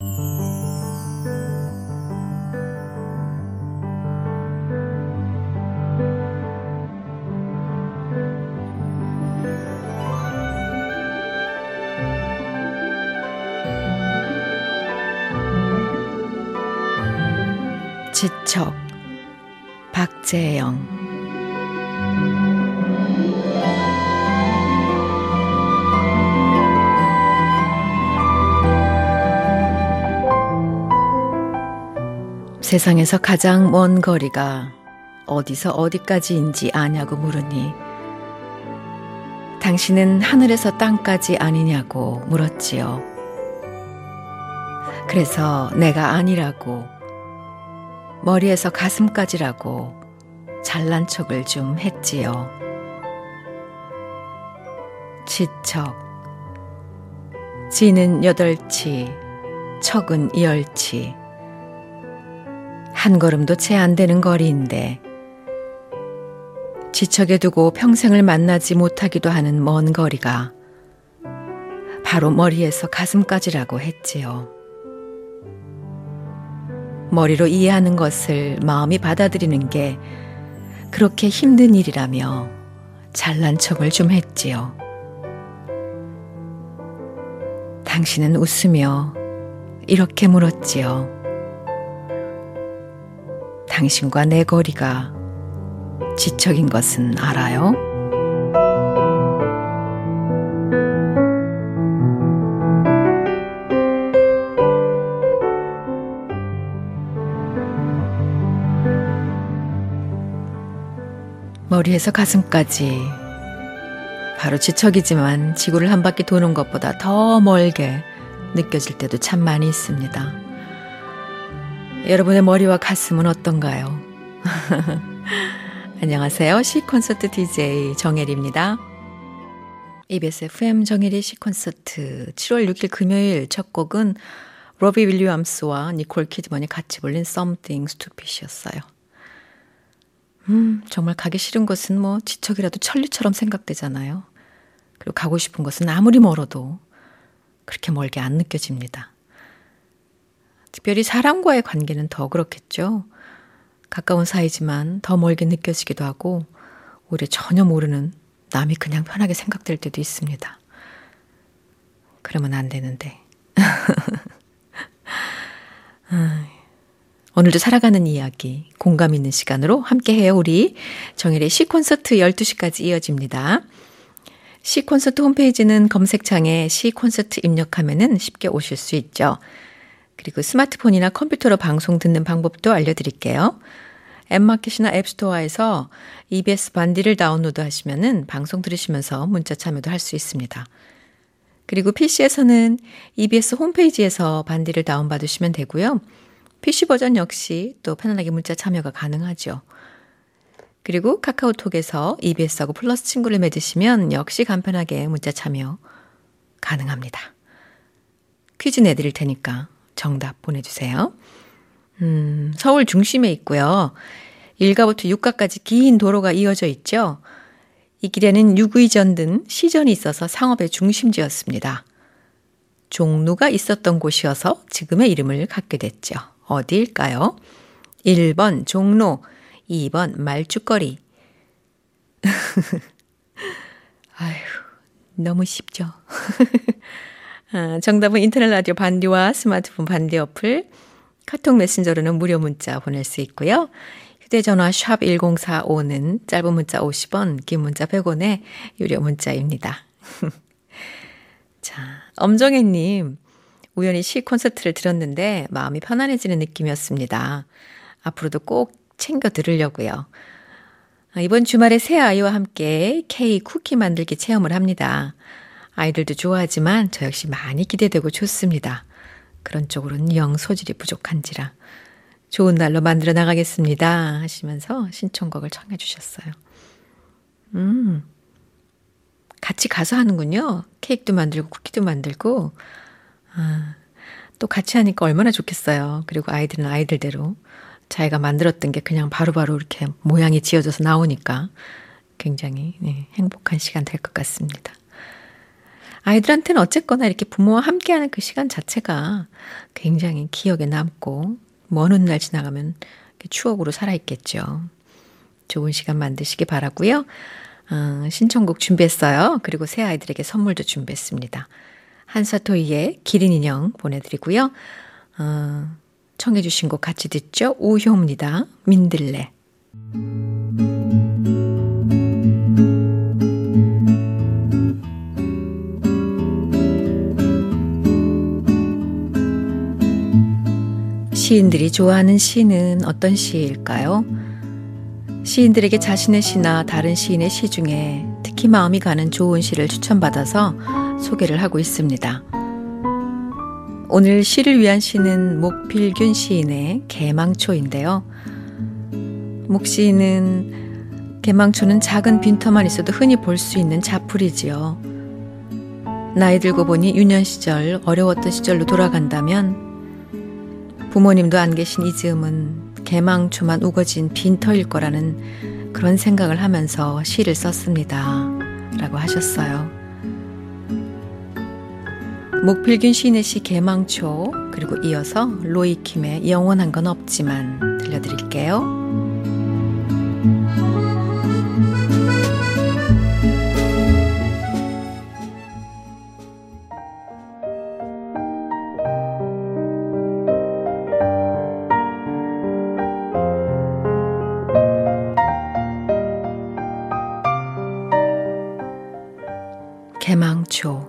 지척, 박재영. 세상에서 가장 먼 거리가 어디서 어디까지인지 아냐고 물으니 당신은 하늘에서 땅까지 아니냐고 물었지요. 그래서 내가 아니라고, 머리에서 가슴까지라고 잘난 척을 좀 했지요. 지척, 지는 8치, 척은 10치. 한 걸음도 채 안 되는 거리인데 지척에 두고 평생을 만나지 못하기도 하는 먼 거리가 바로 머리에서 가슴까지라고 했지요. 머리로 이해하는 것을 마음이 받아들이는 게 그렇게 힘든 일이라며 잘난 척을 좀 했지요. 당신은 웃으며 이렇게 물었지요. 당신과 내 거리가 지척인 것은 알아요? 머리에서 가슴까지 바로 지척이지만 지구를 한 바퀴 도는 것보다 더 멀게 느껴질 때도 참 많이 있습니다. 여러분의 머리와 가슴은 어떤가요? 안녕하세요. 시콘서트 DJ 정혜리입니다. EBS FM 정혜리 시콘서트 7월 6일 금요일 첫 곡은 로비 윌리엄스와 니콜 키드먼이 같이 불린 Something Stupid이었어요. 정말 가기 싫은 곳은 뭐 지척이라도 천리처럼 생각되잖아요. 그리고 가고 싶은 곳은 아무리 멀어도 그렇게 멀게 안 느껴집니다. 특별히 사람과의 관계는 더 그렇겠죠. 가까운 사이지만 더 멀게 느껴지기도 하고 오히려 전혀 모르는 남이 그냥 편하게 생각될 때도 있습니다. 그러면 안 되는데. 오늘도 살아가는 이야기, 공감 있는 시간으로 함께해요. 우리 정일의 시콘서트 12시까지 이어집니다. 시콘서트 홈페이지는 검색창에 시콘서트 입력하면 쉽게 오실 수 있죠. 그리고 스마트폰이나 컴퓨터로 방송 듣는 방법도 알려드릴게요. 앱마켓이나 앱스토어에서 EBS 반디를 다운로드 하시면 방송 들으시면서 문자 참여도 할 수 있습니다. 그리고 PC에서는 EBS 홈페이지에서 반디를 다운받으시면 되고요. PC 버전 역시 또 편안하게 문자 참여가 가능하죠. 그리고 카카오톡에서 EBS하고 플러스 친구를 맺으시면 역시 간편하게 문자 참여 가능합니다. 퀴즈 내드릴 테니까 정답 보내주세요. 서울 중심에 있고요. 1가부터 6가까지 긴 도로가 이어져 있죠. 이 길에는 유구이전 등 시전이 있어서 상업의 중심지였습니다. 종로가 있었던 곳이어서 지금의 이름을 갖게 됐죠. 어디일까요? 1번 종로, 2번 말죽거리. 아휴, 너무 쉽죠. 정답은 인터넷 라디오 반디와 스마트폰 반디 어플, 카톡 메신저로는 무료 문자 보낼 수 있고요. 휴대전화 샵 1045는 짧은 문자 50원, 긴 문자 100원의 유료 문자입니다. 자, 엄정혜님, 우연히 시 콘서트를 들었는데 마음이 편안해지는 느낌이었습니다. 앞으로도 꼭 챙겨 들으려고요. 이번 주말에 새 아이와 함께 K 쿠키 만들기 체험을 합니다. 아이들도 좋아하지만 저 역시 많이 기대되고 좋습니다. 그런 쪽으로는 영 소질이 부족한지라 좋은 날로 만들어 나가겠습니다 하시면서 신청곡을 청해 주셨어요. 같이 가서 하는군요. 케이크도 만들고 쿠키도 만들고. 또 같이 하니까 얼마나 좋겠어요. 그리고 아이들은 아이들대로 자기가 만들었던 게 그냥 바로바로 이렇게 모양이 지어져서 나오니까 굉장히 행복한 시간 될 것 같습니다. 아이들한테는 어쨌거나 이렇게 부모와 함께하는 그 시간 자체가 굉장히 기억에 남고 먼 훗날 지나가면 추억으로 살아있겠죠. 좋은 시간 만드시기 바라고요. 신청곡 준비했어요. 그리고 새 아이들에게 선물도 준비했습니다. 한사토이의 기린 인형 보내드리고요. 청해 주신 곡 같이 듣죠. 우효입니다. 민들레. 시인들이 좋아하는 시는 어떤 시일까요? 시인들에게 자신의 시나 다른 시인의 시 중에 특히 마음이 가는 좋은 시를 추천받아서 소개를 하고 있습니다. 오늘 시를 위한 시는 목필균 시인의 개망초인데요. 목 시인은 개망초는 작은 빈터만 있어도 흔히 볼 수 있는 자풀이지요. 나이 들고 보니 유년 시절, 어려웠던 시절로 돌아간다면 부모님도 안 계신 이 즈음은 개망초만 우거진 빈터일 거라는 그런 생각을 하면서 시를 썼습니다. 라고 하셨어요. 목필균 시인의 시 개망초, 그리고 이어서 로이킴의 영원한 건 없지만 들려드릴게요. 개망초,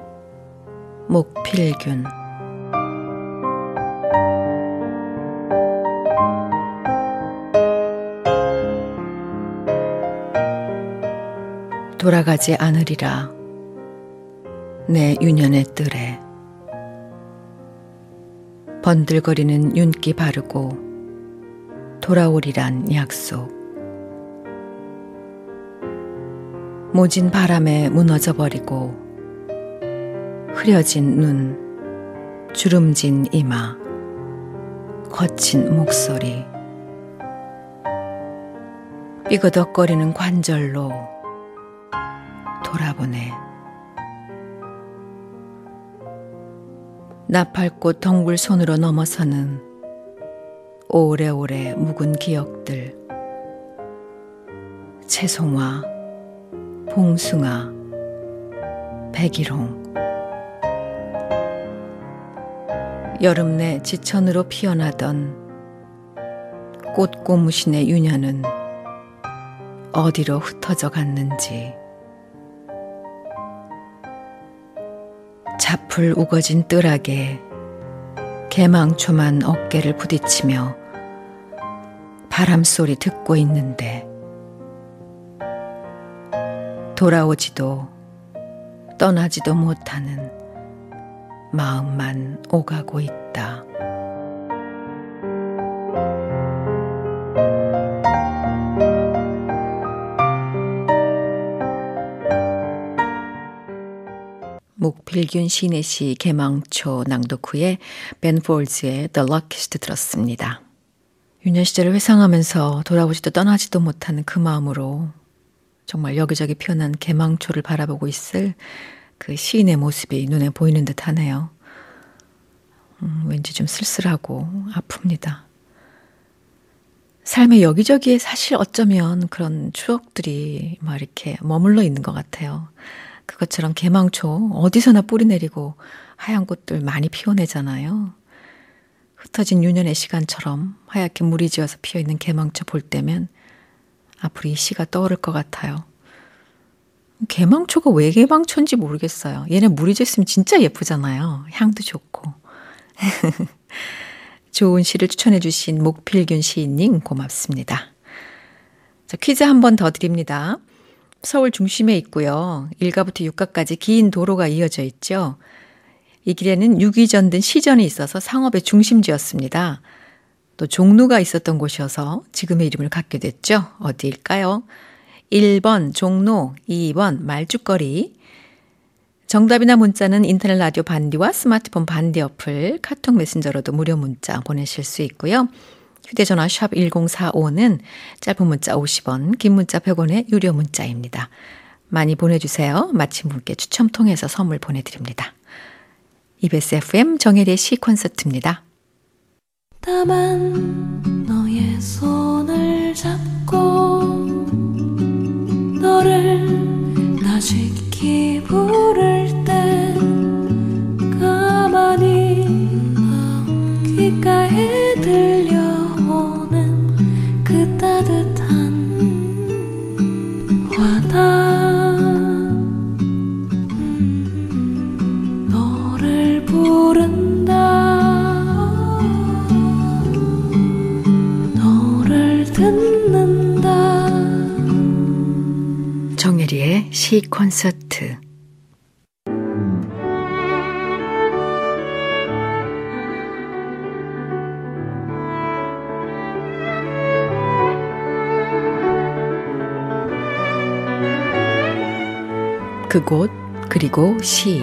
목필균. 돌아가지 않으리라 내 유년의 뜰에 번들거리는 윤기 바르고 돌아오리란 약속. 모진 바람에 무너져 버리고 흐려진 눈, 주름진 이마, 거친 목소리, 삐그덕거리는 관절로 돌아보네. 나팔꽃 덩굴 손으로 넘어서는 오래오래 묵은 기억들, 채송화, 봉숭아, 백일홍. 여름 내 지천으로 피어나던 꽃고무신의 유년은 어디로 흩어져 갔는지. 자풀 우거진 뜰악에 개망초만 어깨를 부딪히며 바람소리 듣고 있는데 돌아오지도 떠나지도 못하는 마음만 오가고 있다. 목필균 시인의 시 개망초 낭독 후에 벤 폴즈의 The Luckiest 들었습니다. 유년 시절을 회상하면서 돌아오지도 떠나지도 못하는 그 마음으로 정말 여기저기 피어난 개망초를 바라보고 있을 그 시인의 모습이 눈에 보이는 듯 하네요. 왠지 좀 쓸쓸하고 아픕니다. 삶의 여기저기에 사실 어쩌면 그런 추억들이 막 이렇게 머물러 있는 것 같아요. 그것처럼 개망초 어디서나 뿌리 내리고 하얀 꽃들 많이 피워내잖아요. 흩어진 유년의 시간처럼 하얗게 물이 지어서 피어있는 개망초 볼 때면 앞으로 이 시가 떠오를 것 같아요. 개망초가 왜 개망초인지 모르겠어요. 얘네 물이 졌으면 진짜 예쁘잖아요. 향도 좋고. 좋은 시를 추천해 주신 목필균 시인님 고맙습니다. 자, 퀴즈 한 번 더 드립니다. 서울 중심에 있고요. 1가부터 6가까지 긴 도로가 이어져 있죠. 이 길에는 유기 전등 시전이 있어서 상업의 중심지였습니다. 또 종로가 있었던 곳이어서 지금의 이름을 갖게 됐죠. 어디일까요? 1번 종로, 2번 말죽거리. 정답이나 문자는 인터넷 라디오 반디와 스마트폰 반디 어플, 카톡 메신저로도 무료 문자 보내실 수 있고요. 휴대전화 샵 1045는 짧은 문자 50원, 긴 문자 100원의 유료 문자입니다. 많이 보내주세요. 마침 분께 추첨 통해서 선물 보내드립니다. EBS FM 정혜리의 시 콘서트입니다. 다만 너의 손을 잡고 너를 나직히 부를 때 가만히 귓가에 들려오는 그 따뜻한 와닿음 너를 부른다 너를 듣는다 정혜리의 시 콘서트. 그곳 그리고 시.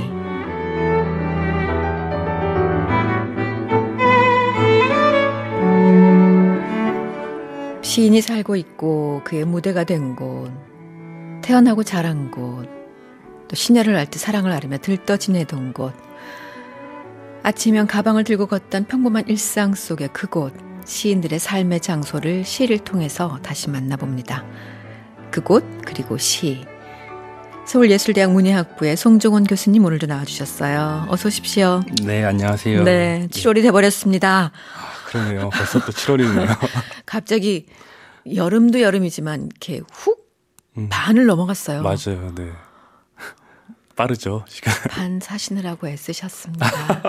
시인이 살고 있고 그의 무대가 된 곳, 태어나고 자란 곳, 또 시녀를 앓듯 사랑을 앓으며 들떠 지내던 곳, 아침이면 가방을 들고 걷던 평범한 일상 속의 그곳, 시인들의 삶의 장소를 시를 통해서 다시 만나봅니다. 그곳 그리고 시. 서울예술대학 문예학부의 송종원 교수님 오늘도 나와주셨어요. 어서 오십시오. 네, 안녕하세요. 네, 7월이 돼버렸습니다. 그러네요. 벌써 또 7월이네요. 갑자기 여름도 여름이지만 이렇게 훅 반을 넘어갔어요. 맞아요. 네. 빠르죠, 시간. 반 사시느라고 애쓰셨습니다.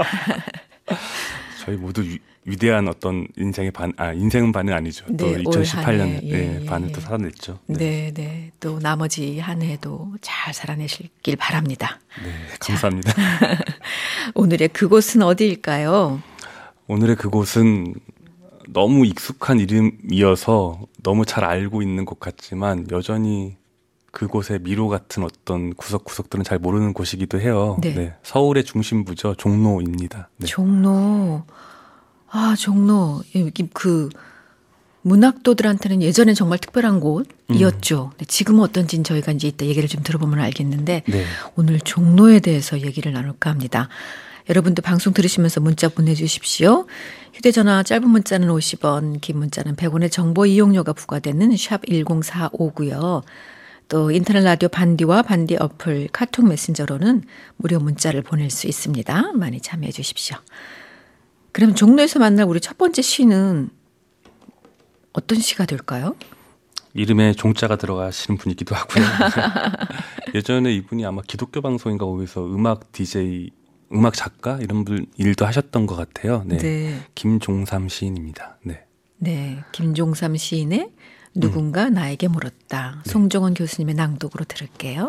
저희 모두 위대한 어떤 인생의 인생은 반은 아니죠. 네, 또 2018년 예, 반을 예. 또 살아냈죠. 네, 네. 또 나머지 한 해도 잘 살아내실 바랍니다. 네, 감사합니다. 오늘의 그곳은 어디일까요? 오늘의 그곳은 너무 익숙한 이름이어서 너무 잘 알고 있는 곳 같지만 여전히 그곳의 미로 같은 어떤 구석구석들은 잘 모르는 곳이기도 해요. 네. 네, 서울의 중심부죠. 종로입니다. 네. 종로. 아, 종로. 여기 그 문학도들한테는 예전엔 정말 특별한 곳이었죠. 지금은 어떤지는 저희가 이제 이따 얘기를 좀 들어보면 알겠는데 네. 오늘 종로에 대해서 얘기를 나눌까 합니다. 여러분도 방송 들으시면서 문자 보내주십시오. 휴대전화 짧은 문자는 50원, 긴 문자는 100원의 정보 이용료가 부과되는 샵 1045고요. 또 인터넷 라디오 반디와 반디 어플 카톡 메신저로는 무료 문자를 보낼 수 있습니다. 많이 참여해 주십시오. 그럼 종로에서 만날 우리 첫 번째 시는 어떤 시가 될까요? 이름에 종자가 들어가시는 분이기도 하고요. 예전에 이분이 아마 기독교 방송인가 거기서 음악 DJ, 음악 작가 이런 분 일도 하셨던 것 같아요. 네. 네. 김종삼 시인입니다. 네. 네, 김종삼 시인의 누군가 나에게 물었다. 네. 송종원 교수님의 낭독으로 들을게요.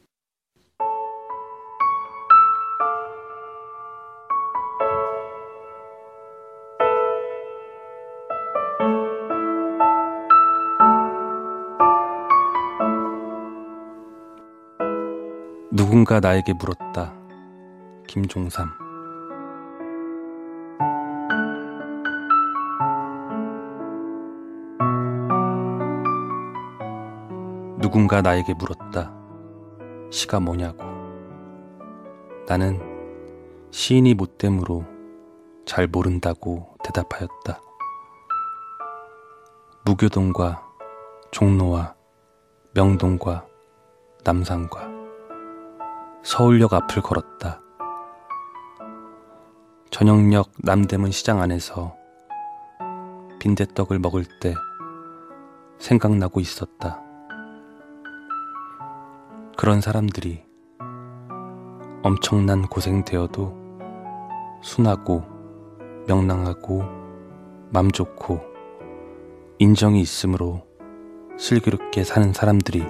누군가 나에게 물었다. 김종삼. 누군가 나에게 물었다. 시가 뭐냐고. 나는 시인이 못됨으로 잘 모른다고 대답하였다. 무교동과 종로와 명동과 남산과 서울역 앞을 걸었다. 저녁역 남대문 시장 안에서 빈대떡을 먹을 때 생각나고 있었다. 그런 사람들이 엄청난 고생되어도 순하고 명랑하고 맘 좋고 인정이 있으므로 슬기롭게 사는 사람들이,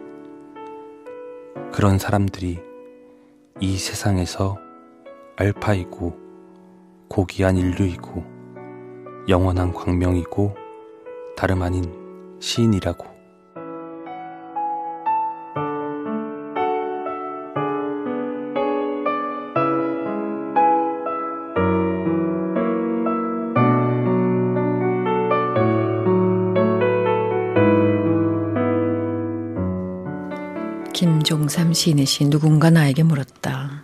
그런 사람들이 이 세상에서 알파이고 고귀한 인류이고 영원한 광명이고 다름 아닌 시인이라고. 김종삼 시인의 시 누군가 나에게 물었다.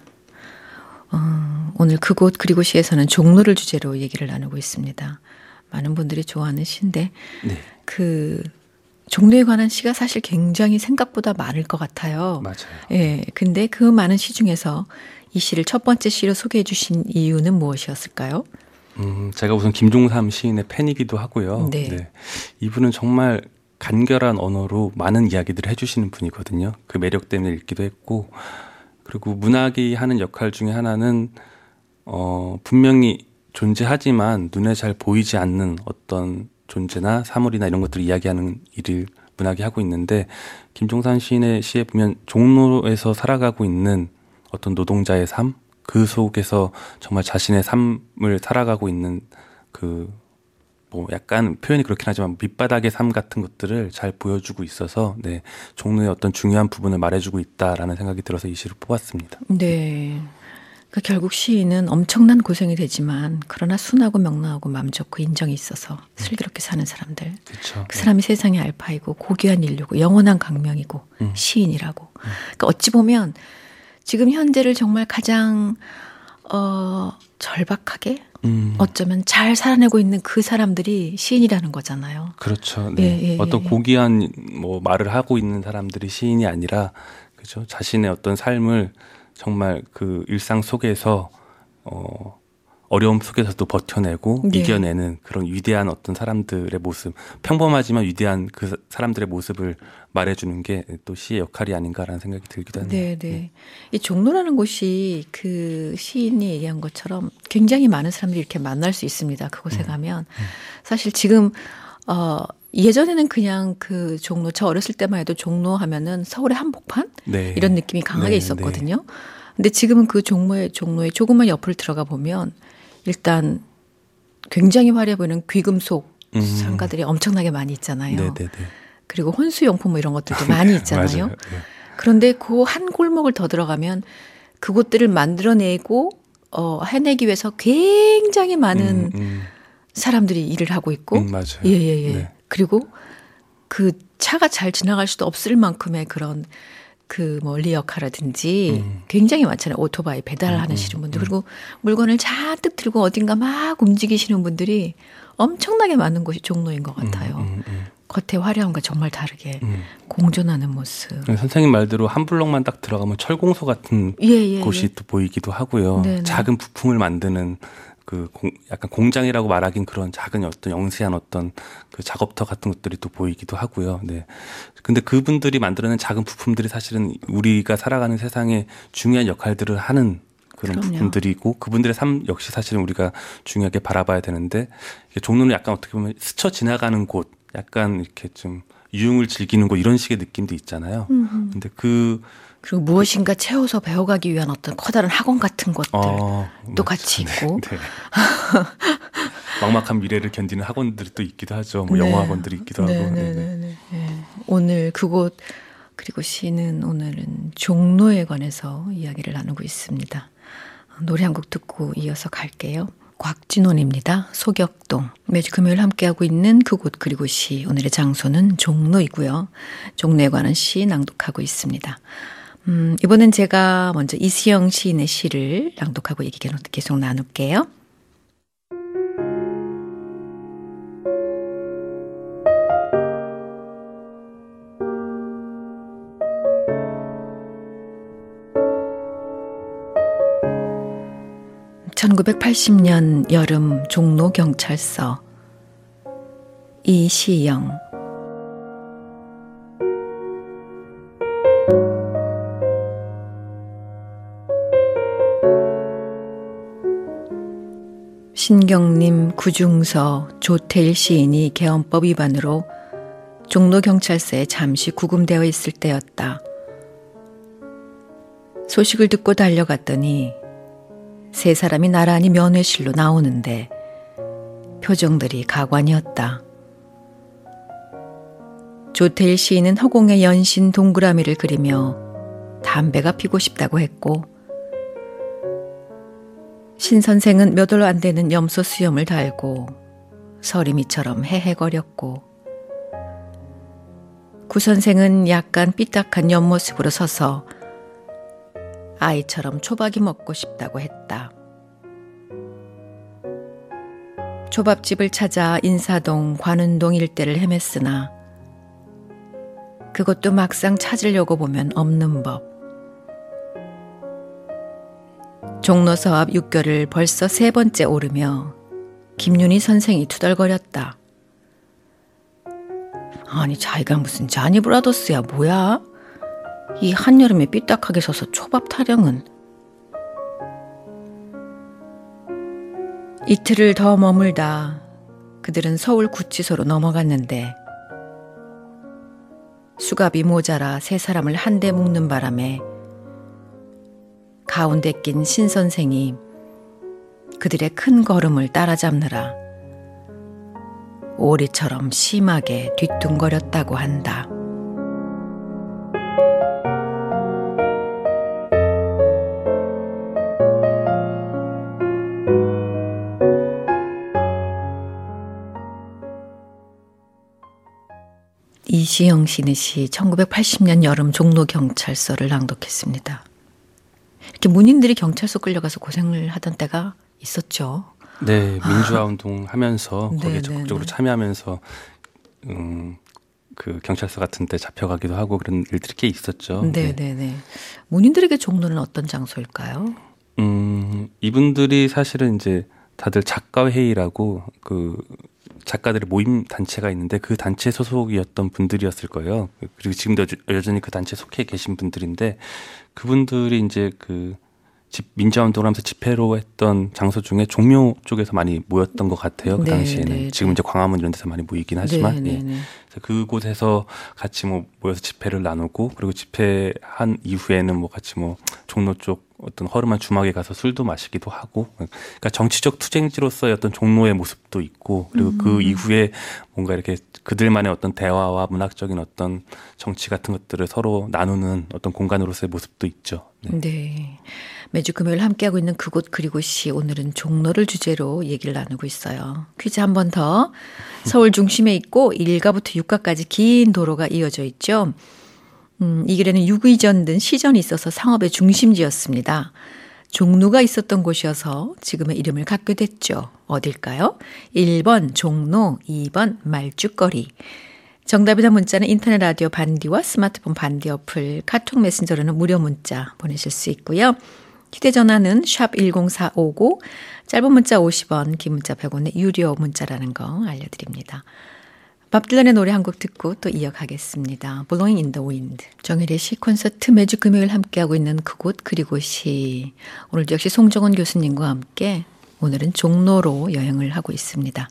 오늘 그곳 그리고 시에서는 종로를 주제로 얘기를 나누고 있습니다. 많은 분들이 좋아하는 시인데 네. 그 종로에 관한 시가 사실 굉장히 생각보다 많을 것 같아요. 맞아요. 예, 근데 그 많은 시 중에서 이 시를 첫 번째 시로 소개해 주신 이유는 무엇이었을까요? 제가 우선 김종삼 시인의 팬이기도 하고요. 네. 네. 이분은 정말 간결한 언어로 많은 이야기들을 해주시는 분이거든요. 그 매력 때문에 읽기도 했고, 그리고 문학이 하는 역할 중에 하나는 분명히 존재하지만 눈에 잘 보이지 않는 어떤 존재나 사물이나 이런 것들을 이야기하는 일을 문학이 하고 있는데, 김종삼 시인의 시에 보면 종로에서 살아가고 있는 어떤 노동자의 삶, 그 속에서 정말 자신의 삶을 살아가고 있는 뭐 약간 표현이 그렇긴 하지만 밑바닥의 삶 같은 것들을 잘 보여주고 있어서 네, 종로의 어떤 중요한 부분을 말해주고 있다라는 생각이 들어서 이 시를 뽑았습니다. 네. 그러니까 결국 시인은 엄청난 고생이 되지만 그러나 순하고 명랑하고 마음 좋고 인정이 있어서 슬기롭게 사는 사람들. 그렇죠. 그 사람이 세상의 알파이고 고귀한 인류고 영원한 강명이고 시인이라고. 그러니까 어찌 보면 지금 현재를 정말 가장 절박하게 어쩌면 잘 살아내고 있는 그 사람들이 시인이라는 거잖아요. 그렇죠. 네. 어떤 고귀한 뭐 말을 하고 있는 사람들이 시인이 아니라 그죠. 자신의 어떤 삶을 정말 그 일상 속에서 어려움 속에서도 버텨내고 네. 이겨내는 그런 위대한 어떤 사람들의 모습, 평범하지만 위대한 그 사람들의 모습을 말해주는 게 또 시의 역할이 아닌가라는 생각이 들기도 하네요. 네. 이 종로라는 곳이 그 시인이 얘기한 것처럼 굉장히 많은 사람들이 이렇게 만날 수 있습니다. 그곳에 가면. 사실 지금 예전에는 그냥 그 종로, 저 어렸을 때만 해도 종로 하면은 서울의 한복판? 네. 이런 느낌이 강하게 네, 있었거든요. 근데 지금은 그 종로의 조금만 옆을 들어가 보면 일단 굉장히 화려해 보이는 귀금속 상가들이 엄청나게 많이 있잖아요. 네네네. 그리고 혼수용품 뭐 이런 것들도 많이 있잖아요. 맞아요. 네. 그런데 그 한 골목을 더 들어가면 그곳들을 만들어내고 해내기 위해서 굉장히 많은 사람들이 일을 하고 있고, 맞아요. 예. 네. 그리고 그 차가 잘 지나갈 수도 없을 만큼의 그런 그 뭐 리어카라든지 굉장히 많잖아요. 오토바이 배달하시는 분들 그리고 물건을 잔뜩 들고 어딘가 막 움직이시는 분들이 엄청나게 많은 곳이 종로인 것 같아요. 겉의 화려함과 정말 다르게 공존하는 모습. 선생님 말대로 한 블럭만 딱 들어가면 철공소 같은 곳이 또 보이기도 하고요. 네네. 작은 부품을 만드는 약간 공장이라고 말하긴 그런 작은 어떤 영세한 어떤 그 작업터 같은 것들이 또 보이기도 하고요. 네. 근데 그분들이 만들어낸 작은 부품들이 사실은 우리가 살아가는 세상에 중요한 역할들을 하는 그런 그럼요. 부분들이고 그분들의 삶 역시 사실은 우리가 중요하게 바라봐야 되는데 종로는 약간 어떻게 보면 스쳐 지나가는 곳, 약간 이렇게 좀 유흥을 즐기는 곳 이런 식의 느낌도 있잖아요. 근데 그리고 무엇인가 채워서 배워가기 위한 어떤 커다란 학원 같은 것들 또 같이 있고. 네. 막막한 미래를 견디는 학원들이 또 있기도 하죠. 뭐 영어 학원들이 있기도 하고. 네. 오늘 그곳 그리고 시는 오늘은 종로에 관해서 이야기를 나누고 있습니다. 노래 한 곡 듣고 이어서 갈게요. 곽진원입니다. 소격동. 매주 금요일 함께하고 있는 그곳 그리고 시. 오늘의 장소는 종로이고요. 종로에 관한 시 낭독하고 있습니다. 이번엔 제가 먼저 이수영 시인의 시를 낭독하고 얘기 계속 나눌게요. (1980년) 여름 종로 경찰서. 이시영. 신경림, 구중서, 조태일 시인이 개헌법 위반으로 종로경찰서에 잠시 구금되어 있을 때였다. 소식을 듣고 달려갔더니 세 사람이 나란히 면회실로 나오는데 표정들이 가관이었다. 조태일 시인은 허공에 연신 동그라미를 그리며 담배가 피고 싶다고 했고 신 선생은 몇 월 안 되는 염소 수염을 달고 서리미처럼 헤헤거렸고 구 선생은 약간 삐딱한 옆모습으로 서서 아이처럼 초밥이 먹고 싶다고 했다. 초밥집을 찾아 인사동, 관운동 일대를 헤맸으나 그것도 막상 찾으려고 보면 없는 법. 종로서 앞 육교를 벌써 3번째 오르며 김윤희 선생이 투덜거렸다. 아니 자기가 무슨 자니브라더스야 뭐야? 이 한여름에 삐딱하게 서서 초밥 타령은. 이틀을 더 머물다 그들은 서울 구치소로 넘어갔는데 수갑이 모자라 3사람을 한데 묶는 바람에 가운데 낀 신 선생이 그들의 큰 걸음을 따라잡느라 오리처럼 심하게 뒤뚱거렸다고 한다. 이시영 씨는 1980년 여름 종로경찰서를 낭독했습니다. 이렇게 문인들이 경찰서 끌려가서 고생을 하던 때가 있었죠. 네, 민주화 운동 하면서 거기에 네, 적극적으로 네, 네. 참여하면서 그 경찰서 같은 데 잡혀가기도 하고 그런 일들이 꽤 있었죠. 네네네. 문인들에게 종로는 어떤 장소일까요? 이분들이 사실은 이제 다들 작가회의라고 그 작가들의 모임 단체가 있는데 그 단체 소속이었던 분들이었을 거예요. 그리고 지금도 여전히 그 단체에 속해 계신 분들인데 그분들이 이제 그 민주화 운동을 하면서 집회로 했던 장소 중에 종묘 쪽에서 많이 모였던 것 같아요. 그 네, 당시에는. 네, 지금 이제 광화문 이런 데서 많이 모이긴 하지만 네, 예. 네, 네. 그래서 그곳에서 같이 뭐 모여서 집회를 나누고 그리고 집회한 이후에는 뭐 같이 뭐 종로 쪽 어떤 허름한 주막에 가서 술도 마시기도 하고 그러니까 정치적 투쟁지로서의 어떤 종로의 모습도 있고 그리고 그 이후에 뭔가 이렇게 그들만의 어떤 대화와 문학적인 어떤 정치 같은 것들을 서로 나누는 어떤 공간으로서의 모습도 있죠. 네. 네. 매주 금요일 함께하고 있는 그곳 그리고 시 오늘은 종로를 주제로 얘기를 나누고 있어요. 퀴즈 한 번 더. 서울 중심에 있고 1가부터 6가까지 긴 도로가 이어져 있죠. 이 길에는 유구이전 등 시전이 있어서 상업의 중심지였습니다. 종로가 있었던 곳이어서 지금의 이름을 갖게 됐죠. 어딜까요? 1번 종로, 2번 말죽거리. 정답이나 문자는 인터넷 라디오 반디와 스마트폰 반디 어플, 카톡 메신저로는 무료 문자 보내실 수 있고요. 휴대전화는 샵 10459, 짧은 문자 50원, 긴 문자 100원의 유료 문자라는 거 알려드립니다. 밥 딜런의 노래 한 곡 듣고 또 이어가겠습니다. Blowing in the Wind. 정혜리의 시 콘서트 매주 금요일 함께하고 있는 그곳 그리고 시. 오늘도 역시 송정원 교수님과 함께 오늘은 종로로 여행을 하고 있습니다.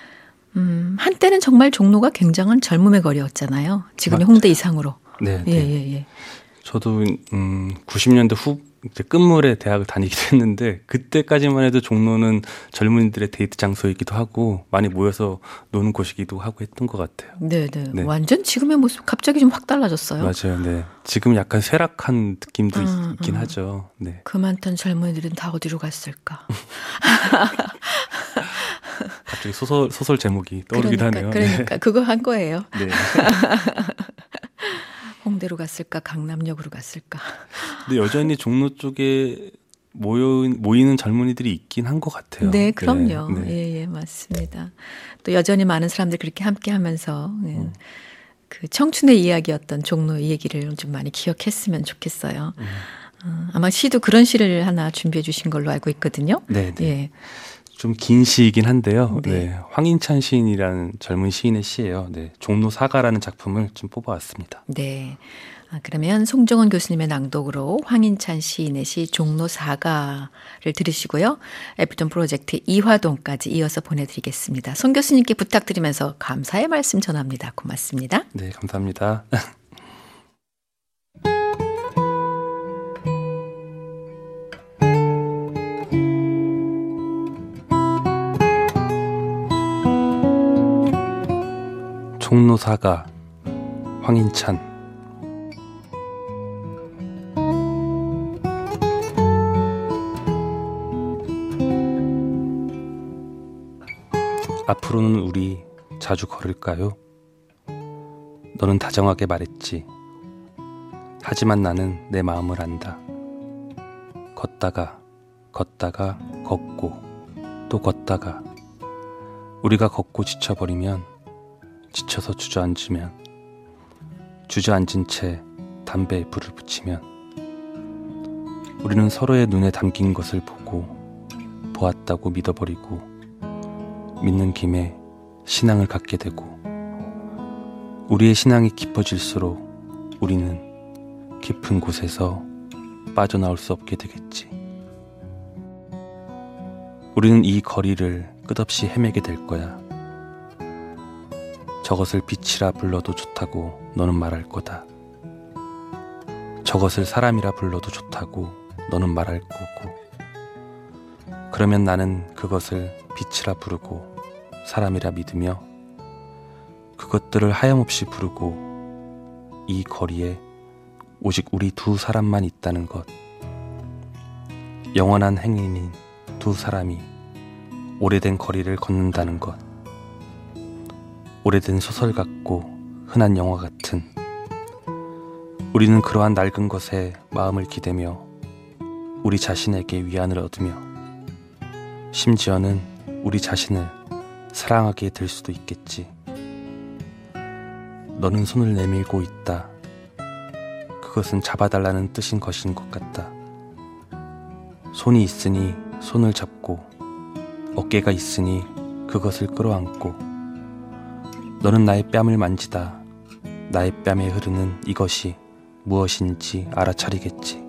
한때는 정말 종로가 굉장한 젊음의 거리였잖아요. 지금의 홍대 이상으로. 네. 예, 예, 예. 저도 90년대 후 이제 끝물에 대학을 다니기도 했는데 그때까지만 해도 종로는 젊은이들의 데이트 장소이기도 하고 많이 모여서 노는 곳이기도 하고 했던 것 같아요. 네, 네. 네. 완전 지금의 모습 갑자기 좀 확 달라졌어요. 맞아요. 네. 지금 약간 쇠락한 느낌도 있긴 하죠. 네. 그 많던 젊은이들은 다 어디로 갔을까? 갑자기 소설 제목이 떠오르기도 하네요. 그러니까 그거 한 거예요. 네. 홍대로 갔을까? 강남역으로 갔을까? 근데 여전히 종로 쪽에 모이는 젊은이들이 있긴 한 것 같아요. 네, 그럼요. 네, 네. 예, 예, 맞습니다. 또 여전히 많은 사람들이 그렇게 함께 하면서 예, 그 청춘의 이야기였던 종로의 얘기를 좀 많이 기억했으면 좋겠어요. 아마 시도 그런 시를 하나 준비해 주신 걸로 알고 있거든요. 네, 네. 예. 좀 긴 시이긴 한데요. 네. 네. 황인찬 시인이라는 젊은 시인의 시예요. 네. 종로 사가라는 작품을 좀 뽑아왔습니다. 네. 그러면 송정원 교수님의 낭독으로 황인찬 시인의 시 종로 사가를 들으시고요. 애플톤 프로젝트 이화동까지 이어서 보내드리겠습니다. 송 교수님께 부탁드리면서 감사의 말씀 전합니다. 고맙습니다. 네, 감사합니다. 종로 사가 황인찬. 앞으로는 우리 자주 걸을까요? 너는 다정하게 말했지. 하지만 나는 내 마음을 안다. 걷다가 걷고 또 걷다가 우리가 걷고 지쳐버리면, 지쳐서 주저앉으면, 주저앉은 채 담배에 불을 붙이면 우리는 서로의 눈에 담긴 것을 보고 보았다고 믿어버리고 믿는 김에 신앙을 갖게 되고, 우리의 신앙이 깊어질수록 우리는 깊은 곳에서 빠져나올 수 없게 되겠지. 우리는 이 거리를 끝없이 헤매게 될 거야. 저것을 빛이라 불러도 좋다고 너는 말할 거다. 저것을 사람이라 불러도 좋다고 너는 말할 거고, 그러면 나는 그것을 빛이라 부르고 사람이라 믿으며 그것들을 하염없이 부르고, 이 거리에 오직 우리 두 사람만 있다는 것, 영원한 행인인 두 사람이 오래된 거리를 걷는다는 것, 오래된 소설 같고 흔한 영화 같은, 우리는 그러한 낡은 것에 마음을 기대며 우리 자신에게 위안을 얻으며 심지어는 우리 자신을 사랑하게 될 수도 있겠지. 너는 손을 내밀고 있다. 그것은 잡아달라는 뜻인 것인 것 같다. 손이 있으니 손을 잡고, 어깨가 있으니 그것을 끌어안고, 너는 나의 뺨을 만지다 나의 뺨에 흐르는 이것이 무엇인지 알아차리겠지.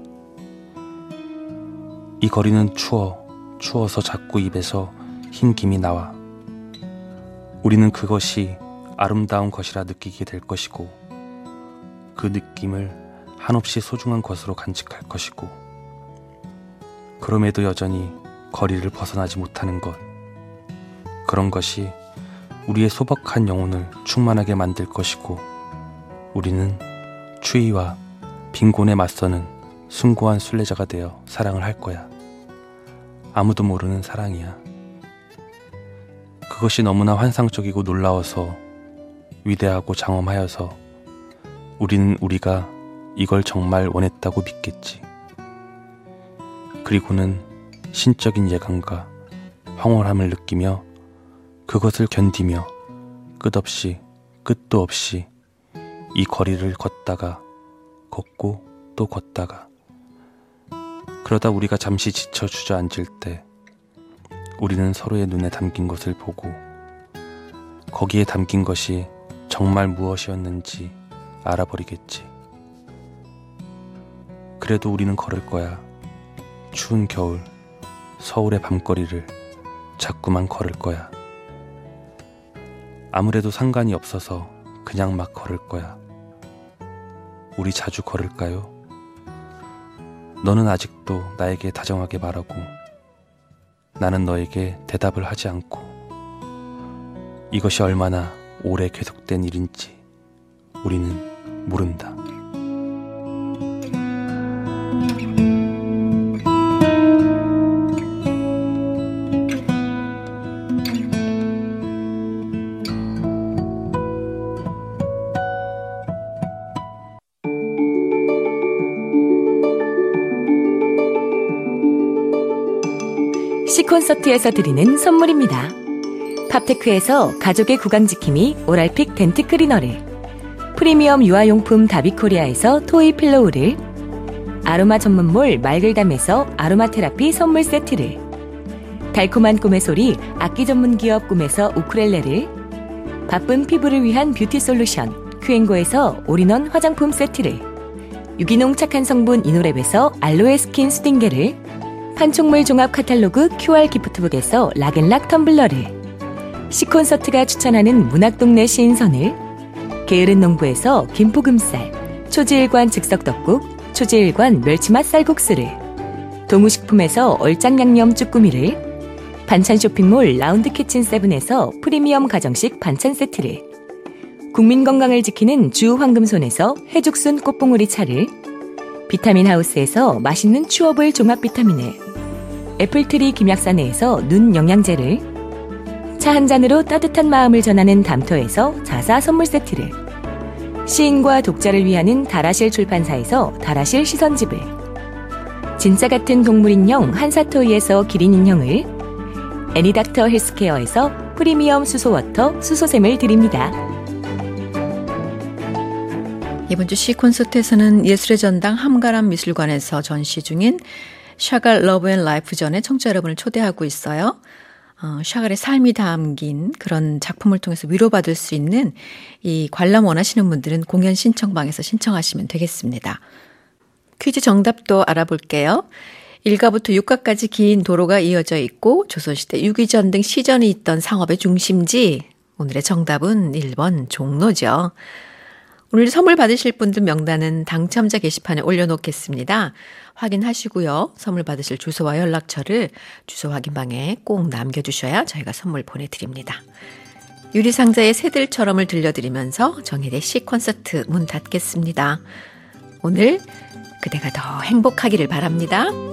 이 거리는 추워서 자꾸 입에서 흰 김이 나와. 우리는 그것이 아름다운 것이라 느끼게 될 것이고, 그 느낌을 한없이 소중한 것으로 간직할 것이고, 그럼에도 여전히 거리를 벗어나지 못하는 것, 그런 것이 우리의 소박한 영혼을 충만하게 만들 것이고, 우리는 추위와 빈곤에 맞서는 숭고한 순례자가 되어 사랑을 할 거야. 아무도 모르는 사랑이야. 그것이 너무나 환상적이고 놀라워서, 위대하고 장엄하여서 우리는 우리가 이걸 정말 원했다고 믿겠지. 그리고는 신적인 예감과 황홀함을 느끼며 그것을 견디며 끝없이 끝도 없이 이 거리를 걷다가 걷고 또 걷다가, 그러다 우리가 잠시 지쳐 주저앉을 때 우리는 서로의 눈에 담긴 것을 보고 거기에 담긴 것이 정말 무엇이었는지 알아버리겠지. 그래도 우리는 걸을 거야. 추운 겨울 서울의 밤거리를 자꾸만 걸을 거야. 아무래도 상관이 없어서 그냥 막 걸을 거야. 우리 자주 걸을까요? 너는 아직도 나에게 다정하게 말하고 나는 너에게 대답을 하지 않고, 이것이 얼마나 오래 계속된 일인지 우리는 모른다. 시콘서트에서 드리는 선물입니다. 팝테크에서 가족의 구강지킴이 오랄픽 덴트 클리너를, 프리미엄 유아용품 다비코리아에서 토이 필로우를, 아로마 전문몰 말글담에서 아로마 테라피 선물 세트를, 달콤한 꿈의 소리 악기 전문 기업 꿈에서 우쿨렐레를, 바쁜 피부를 위한 뷰티 솔루션 큐앤고에서 올인원 화장품 세트를, 유기농 착한 성분 이노랩에서 알로에 스킨 수딩게를, 판촉물 종합 카탈로그 QR 기프트북에서 락앤락 텀블러를, 시콘서트가 추천하는 문학동네 시인선을, 게으른 농부에서 김포금쌀, 초지일관 즉석떡국, 초지일관 멸치맛 쌀국수를, 동우식품에서 얼짱양념 쭈꾸미를, 반찬 쇼핑몰 라운드키친 세븐에서 프리미엄 가정식 반찬 세트를, 국민 건강을 지키는 주 황금손에서 해죽순 꽃봉오리 차를, 비타민 하우스에서 맛있는 추어볼 종합 비타민을, 애플트리 김약사내에서 눈 영양제를, 차 한 잔으로 따뜻한 마음을 전하는 담터에서 자사 선물 세트를, 시인과 독자를 위하는 다라실 출판사에서 다라실 시선집을, 진짜 같은 동물 인형 한사토이에서 기린 인형을, 애니닥터 헬스케어에서 프리미엄 수소워터 수소샘을 드립니다. 이번 주 시 콘서트에서는 예술의 전당 함가람 미술관에서 전시 중인 샤갈 러브 앤 라이프전에 청취자 여러분을 초대하고 있어요. 샤갈의 삶이 담긴 그런 작품을 통해서 위로받을 수 있는 이 관람 원하시는 분들은 공연 신청방에서 신청하시면 되겠습니다. 퀴즈 정답도 알아볼게요. 1가부터 6가까지 긴 도로가 이어져 있고 조선시대 유기전 등 시전이 있던 상업의 중심지. 오늘의 정답은 1번 종로죠. 오늘 선물 받으실 분들 명단은 당첨자 게시판에 올려놓겠습니다. 확인하시고요. 선물 받으실 주소와 연락처를 주소 확인방에 꼭 남겨주셔야 저희가 선물 보내드립니다. 유리상자의 새들처럼을 들려드리면서 정혜대 시 콘서트 문 닫겠습니다. 오늘 그대가 더 행복하기를 바랍니다.